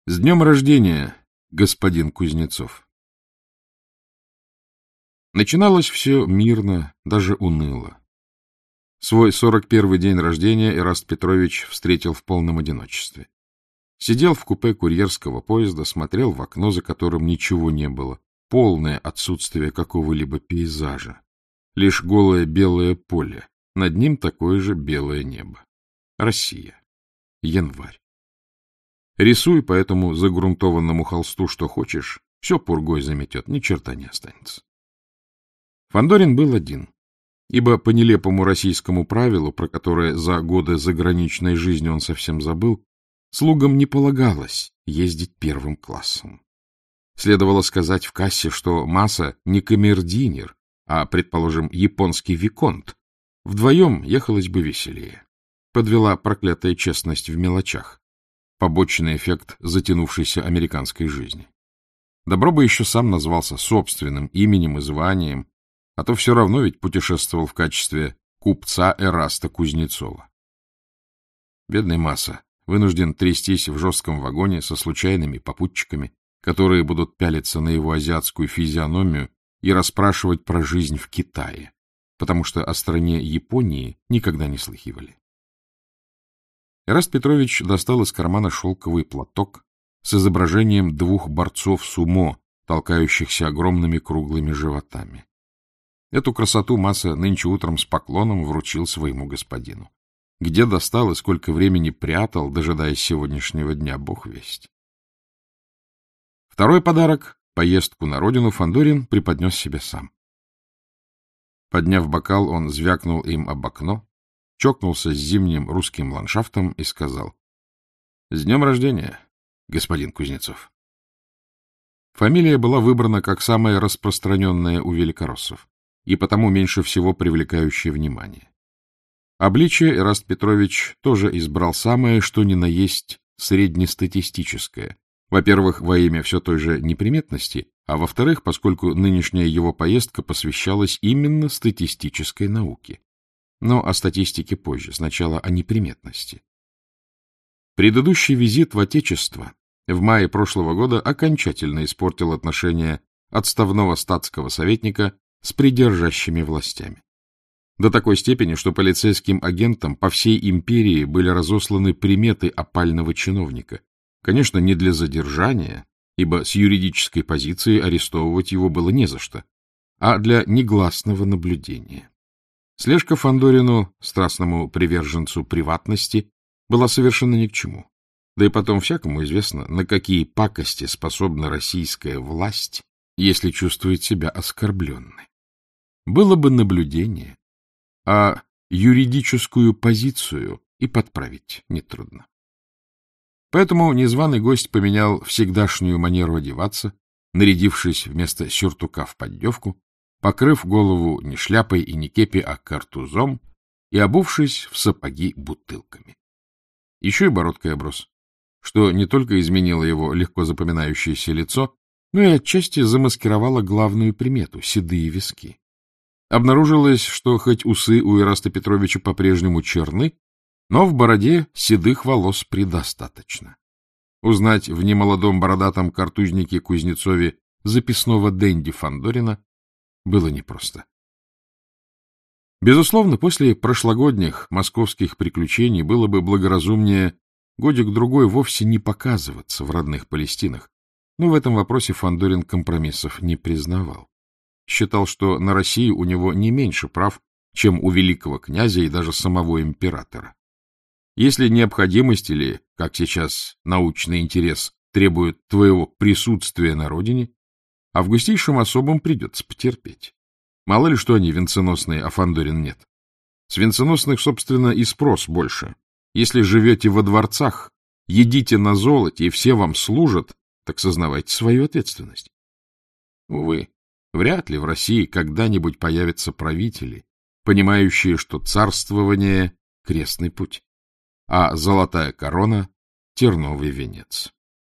С днем рождения, господин Кузнецов! Начиналось все мирно, даже уныло. Свой 41-й день рождения Эраст Петрович встретил в полном одиночестве. Сидел в купе курьерского поезда, смотрел в окно, за которым ничего не было, полное отсутствие какого-либо пейзажа. Лишь голое белое поле, над ним такое же белое небо. Россия. Январь. Рисуй по этому загрунтованному холсту что хочешь, все пургой заметет, ни черта не останется. Фандорин был один, ибо по нелепому российскому правилу, про которое за годы заграничной жизни он совсем забыл, слугам не полагалось ездить первым классом. Следовало сказать в кассе, что Маса не камердинер, а, предположим, японский виконт. Вдвоем ехалось бы веселее. Подвела проклятая честность в мелочах. Побочный эффект затянувшейся американской жизни. Добро бы еще сам назвался собственным именем и званием, а то все равно ведь путешествовал в качестве купца Эраста Кузнецова. Бедный Маса вынужден трястись в жестком вагоне со случайными попутчиками, которые будут пялиться на его азиатскую физиономию и расспрашивать про жизнь в Китае, потому что о стране Японии никогда не слыхивали. Эраст Петрович достал из кармана шелковый платок с изображением двух борцов сумо, толкающихся огромными круглыми животами. Эту красоту Маса нынче утром с поклоном вручил своему господину. Где достал и сколько времени прятал, дожидаясь сегодняшнего дня, бог весть. Второй подарок, поездку на родину, Фандорин преподнес себе сам. Подняв бокал, он звякнул им об окно, чокнулся с зимним русским ландшафтом и сказал: — С днем рождения, господин Кузнецов! Фамилия была выбрана как самая распространенная у великороссов и потому меньше всего привлекающая внимание. Обличие Эраст Петрович тоже избрал самое, что ни на есть, среднестатистическое. Во-первых, во имя все той же неприметности, а во-вторых, поскольку нынешняя его поездка посвящалась именно статистической науке. Но о статистике позже, сначала о неприметности. Предыдущий визит в Отечество в мае прошлого года окончательно испортил отношения отставного статского советника с придержащими властями. До такой степени, что полицейским агентам по всей империи были разосланы приметы опального чиновника. Конечно, не для задержания, ибо с юридической позиции арестовывать его было не за что, а для негласного наблюдения. Слежка Фандорину, страстному приверженцу приватности, была совершенно ни к чему. Да и потом всякому известно, на какие пакости способна российская власть, если чувствует себя оскорбленной. Было бы наблюдение, а юридическую позицию и подправить нетрудно. Поэтому незваный гость поменял всегдашнюю манеру одеваться, нарядившись вместо сюртука в поддевку, покрыв голову не шляпой и не кепи, а картузом, и обувшись в сапоги бутылками. Еще и бородкой оброс, что не только изменило его легко запоминающееся лицо, но и отчасти замаскировало главную примету — седые виски. Обнаружилось, что хоть усы у Эраста Петровича по-прежнему черны, но в бороде седых волос предостаточно. Узнать в немолодом бородатом картузнике Кузнецове записного денди Фандорина было непросто. Безусловно, после прошлогодних московских приключений было бы благоразумнее годик-другой вовсе не показываться в родных Палестинах, но в этом вопросе Фандорин компромиссов не признавал. Считал, что на Россию у него не меньше прав, чем у великого князя и даже самого императора. Если необходимость или, как сейчас, научный интерес требует твоего присутствия на родине, августейшим особам придется потерпеть. Мало ли что они венценосные, а Фандорин нет. С венценосных, собственно, и спрос больше. Если живете во дворцах, едите на золоте и все вам служат, так сознавайте свою ответственность. Увы, вряд ли в России когда-нибудь появятся правители, понимающие, что царствование — крестный путь, а золотая корона — терновый венец.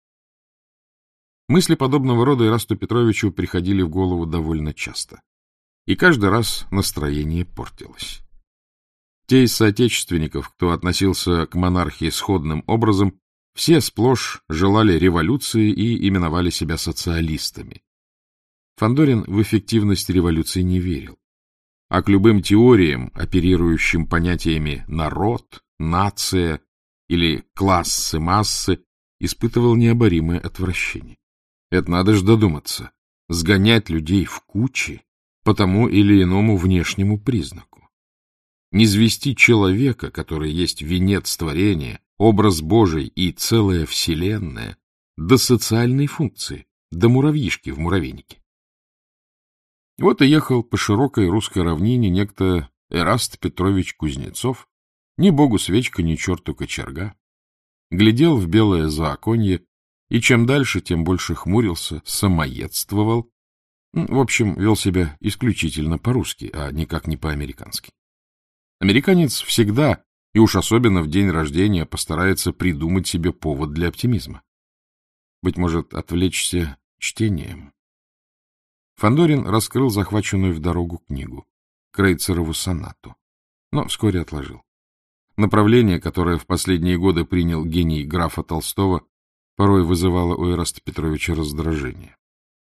Мысли подобного рода Эрасту Петровичу приходили в голову довольно часто. И каждый раз настроение портилось. Те из соотечественников, кто относился к монархии сходным образом, Все сплошь желали революции и именовали себя социалистами. Фандорин в эффективность революции не верил, а к любым теориям, оперирующим понятиями «народ», «нация» или «классы», «массы», испытывал необоримое отвращение. Это надо ж додуматься, сгонять людей в кучи по тому или иному внешнему признаку. Низвести человека, который есть венец творения, образ Божий и целая вселенная, до социальной функции, до муравьишки в муравейнике. Вот и ехал по широкой русской равнине некто Эраст Петрович Кузнецов, ни богу свечка, ни черту кочерга, глядел в белое заоконье и чем дальше, тем больше хмурился, самоедствовал, в общем, вел себя исключительно по-русски, а никак не по-американски. Американец всегда, и уж особенно в день рождения, постарается придумать себе повод для оптимизма. Быть может, отвлечься чтением. Фандорин раскрыл захваченную в дорогу книгу, Крейцерову сонату, но вскоре отложил. Направление, которое в последние годы принял гений графа Толстого, порой вызывало у Эраста Петровича раздражение.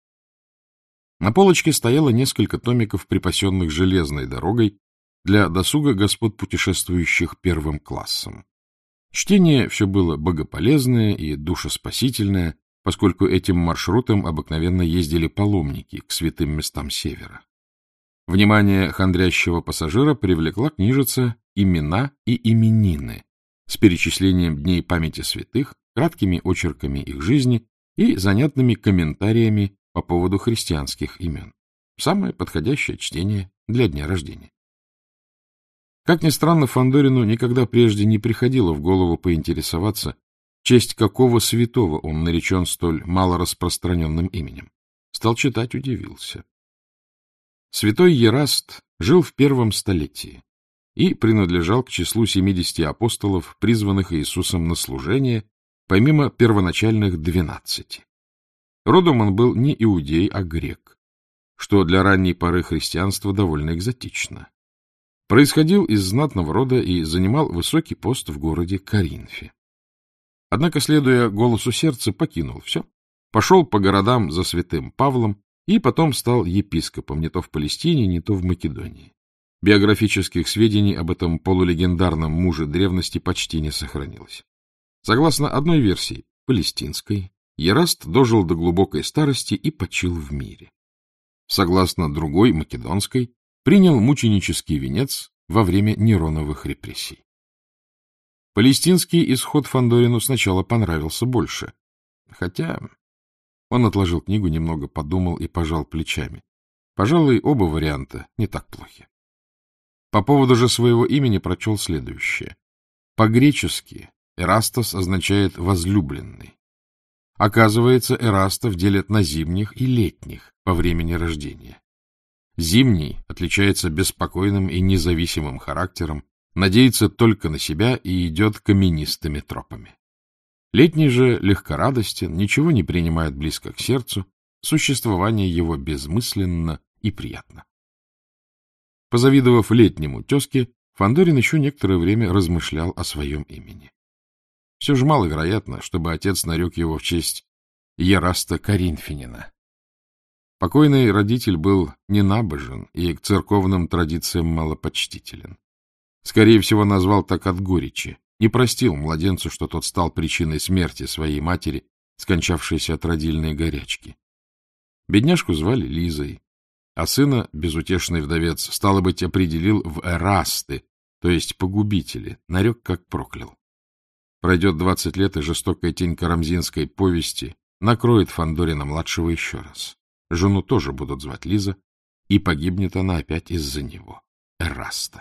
На полочке стояло несколько томиков, припасенных железной дорогой для досуга господ, путешествующих первым классом. Чтение все было богополезное и душеспасительное, поскольку этим маршрутом обыкновенно ездили паломники к святым местам севера. Внимание хандрящего пассажира привлекла книжица «Имена и именины» с перечислением дней памяти святых, краткими очерками их жизни и занятными комментариями по поводу христианских имен. Самое подходящее чтение для дня рождения. Как ни странно, Фандорину никогда прежде не приходило в голову поинтересоваться, в честь какого святого он наречен столь малораспространенным именем. Стал читать, удивился. Святой Ераст жил в 1 столетии и принадлежал к числу 70 апостолов, призванных Иисусом на служение, помимо первоначальных 12. Родом он был не иудей, а грек, что для ранней поры христианства довольно экзотично. Происходил из знатного рода и занимал высокий пост в городе Коринфе. Однако, следуя голосу сердца, покинул все, пошел по городам за святым Павлом и потом стал епископом не то в Палестине, не то в Македонии. Биографических сведений об этом полулегендарном муже древности почти не сохранилось. Согласно одной версии, палестинской, Ераст дожил до глубокой старости и почил в мире. Согласно другой, македонской, принял мученический венец во время Нероновых репрессий. Палестинский исход Фандорину сначала понравился больше, хотя он отложил книгу, немного подумал и пожал плечами. Пожалуй, оба варианта не так плохи. По поводу же своего имени прочел следующее. По-гречески Эрастос означает «возлюбленный». Оказывается, Эрастов делят на зимних и летних по времени рождения. Зимний отличается беспокойным и независимым характером, надеется только на себя и идет каменистыми тропами. Летний же легкорадостен, ничего не принимает близко к сердцу, существование его безмысленно и приятно. Позавидовав летнему тезке, Фандорин еще некоторое время размышлял о своем имени. Все же маловероятно, чтобы отец нарек его в честь Ераста Коринфянина. Покойный родитель был ненабожен и к церковным традициям малопочтителен. Скорее всего, назвал так от горечи, не простил младенцу, что тот стал причиной смерти своей матери, скончавшейся от родильной горячки. Бедняжку звали Лизой, а сына безутешный вдовец, стало быть, определил в Эрасты, то есть погубители, нарек как проклял. Пройдет 20 лет, и жестокая тень карамзинской повести накроет Фандорина-младшего еще раз. Жену тоже будут звать Лиза, и погибнет она опять из-за него, Эраста.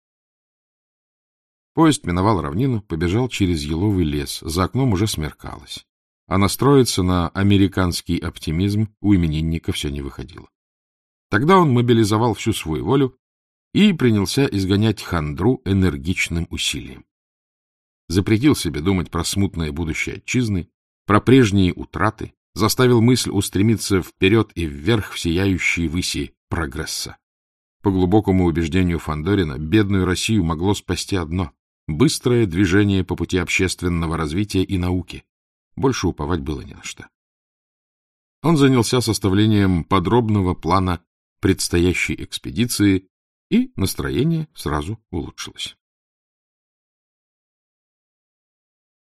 Поезд миновал равнину, побежал через еловый лес, за окном уже смеркалось, а настроиться на американский оптимизм у именинника все не выходило. Тогда он мобилизовал всю свою волю и принялся изгонять хандру энергичным усилием. Запретил себе думать про смутное будущее отчизны, про прежние утраты, заставил мысль устремиться вперед и вверх в сияющие выси прогресса. По глубокому убеждению Фандорина, бедную Россию могло спасти одно быстрое движение по пути общественного развития и науки. Больше уповать было не на что. Он занялся составлением подробного плана предстоящей экспедиции, и настроение сразу улучшилось.